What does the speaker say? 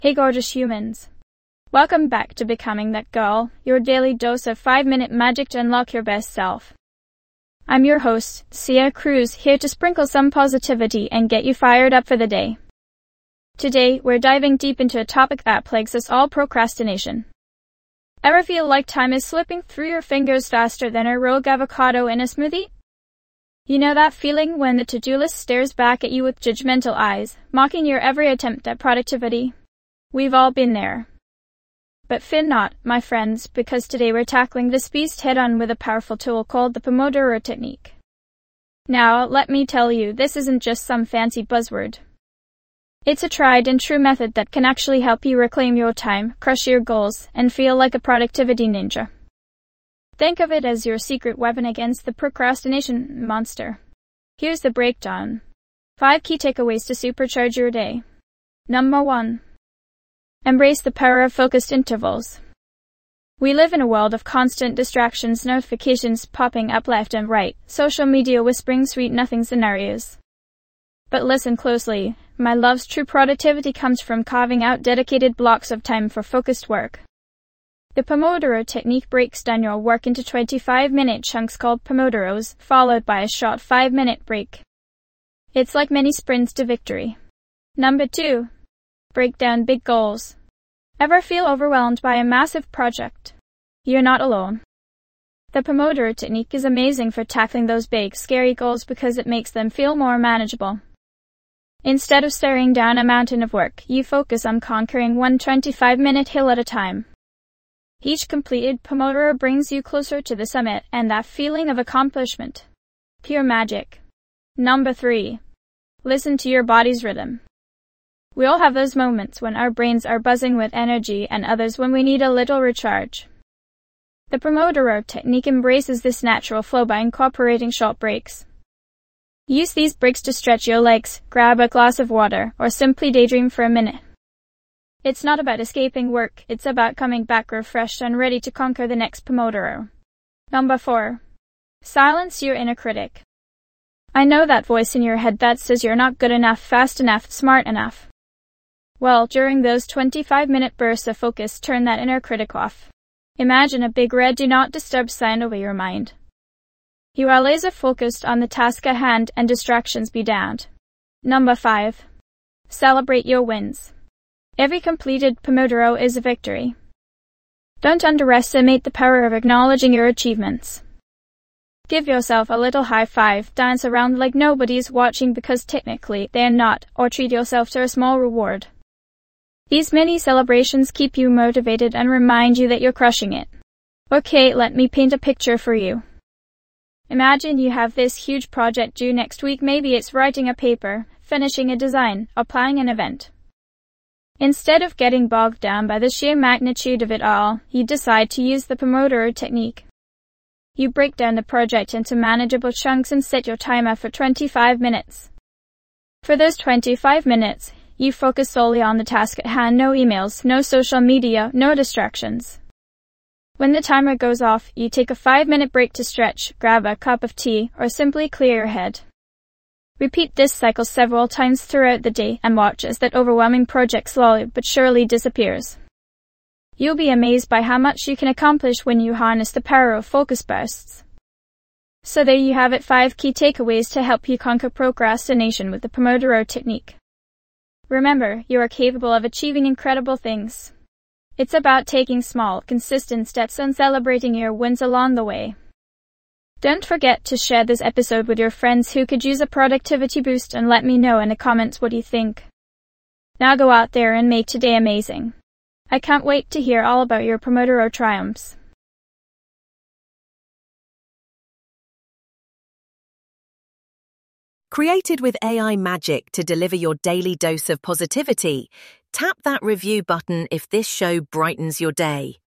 Hey gorgeous humans. Welcome back to Becoming That Girl, your daily dose of 5-minute magic to unlock your best self. I'm your host, Sia Cruz, here to sprinkle some positivity and get you fired up for the day. Today, we're diving deep into a topic that plagues us all: procrastination. Ever feel like time is slipping through your fingers faster than a rogue avocado in a smoothie? You know that feeling when the to-do list stares back at you with judgmental eyes, mocking your every attempt at productivity? We've all been there. But fear not, my friends, because today we're tackling this beast head-on with a powerful tool called the Pomodoro Technique. Now, let me tell you, this isn't just some fancy buzzword. It's a tried and true method that can actually help you reclaim your time, crush your goals, and feel like a productivity ninja. Think of it as your secret weapon against the procrastination monster. Here's the breakdown. 5 key takeaways to supercharge your day. Number 1. Embrace the power of focused intervals. We live in a world of constant distractions, notifications popping up left and right, social media whispering sweet nothing scenarios. But listen closely, my loves, true productivity comes from carving out dedicated blocks of time for focused work. The Pomodoro Technique breaks down your work into 25-minute chunks called Pomodoros, followed by a short 5-minute break. It's like mini sprints to victory. Number 2. Break down big goals. Ever feel overwhelmed by a massive project? You're not alone. The Pomodoro Technique is amazing for tackling those big, scary goals because it makes them feel more manageable. Instead of staring down a mountain of work, you focus on conquering one 25-minute hill at a time. Each completed Pomodoro brings you closer to the summit and that feeling of accomplishment. Pure magic. Number 3. Listen to your body's rhythm. We all have those moments when our brains are buzzing with energy and others when we need a little recharge. The Pomodoro Technique embraces this natural flow by incorporating short breaks. Use these breaks to stretch your legs, grab a glass of water, or simply daydream for a minute. It's not about escaping work, it's about coming back refreshed and ready to conquer the next Pomodoro. Number 4. Silence your inner critic. I know that voice in your head that says you're not good enough, fast enough, smart enough. Well, during those 25-minute bursts of focus, turn that inner critic off. Imagine a big red do not disturb sign over your mind. You are laser focused on the task at hand and distractions be damned. Number 5. Celebrate your wins. Every completed Pomodoro is a victory. Don't underestimate the power of acknowledging your achievements. Give yourself a little high five, dance around like nobody's watching because technically they're not, or treat yourself to a small reward. These mini celebrations keep you motivated and remind you that you're crushing it. Okay, let me paint a picture for you. Imagine you have this huge project due next week. Maybe it's writing a paper, finishing a design, or planning an event. Instead of getting bogged down by the sheer magnitude of it all, you decide to use the Pomodoro Technique. You break down the project into manageable chunks and set your timer for 25 minutes. For those 25 minutes, you focus solely on the task at hand, no emails, no social media, no distractions. When the timer goes off, you take a 5-minute break to stretch, grab a cup of tea, or simply clear your head. Repeat this cycle several times throughout the day and watch as that overwhelming project slowly but surely disappears. You'll be amazed by how much you can accomplish when you harness the power of focus bursts. So there you have it, 5 key takeaways to help you conquer procrastination with the Pomodoro Technique. Remember, you are capable of achieving incredible things. It's about taking small, consistent steps and celebrating your wins along the way. Don't forget to share this episode with your friends who could use a productivity boost and let me know in the comments what you think. Now go out there and make today amazing. I can't wait to hear all about your Pomodoro triumphs. Created with AI magic to deliver your daily dose of positivity, tap that review button if this show brightens your day.